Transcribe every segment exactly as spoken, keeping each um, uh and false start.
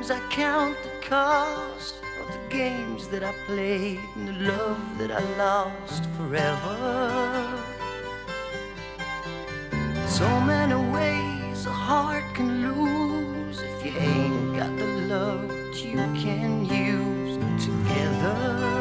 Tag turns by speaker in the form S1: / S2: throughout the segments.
S1: times I count the cost of the games that I played and the love that I lost forever. So many ways a heart can lose if you ain't got the love that you can use together.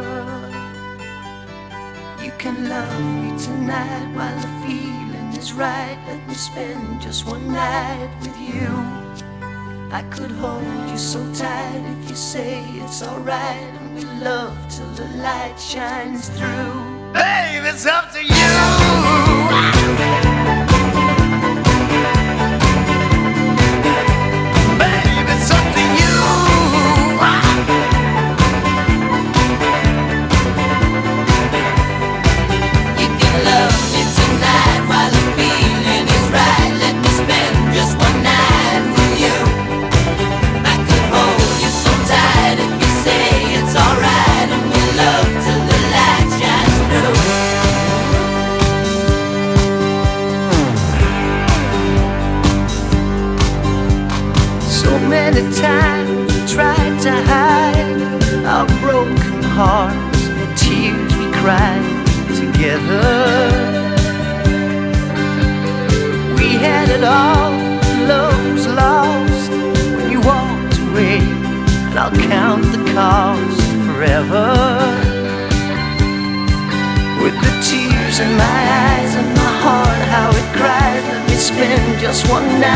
S1: You can love me tonight while the feeling is right. Let me spend just one night with you. I could hold you so tight if you say it's alright, and we love till the light shines through. Babe, it's up to you. Babe, it's up to you. You can love me tonight while the feeling is right. Let me spend just one night with you. I could hold you so tight if you say it's alright, and we love till the light shines through. So many times we tried to hide our broken hearts and the tears we cried together. We had it all, love was lost when you walked away, and I'll count the cost forever. With the tears in my eyes and my heart how it cries, let me spend just one night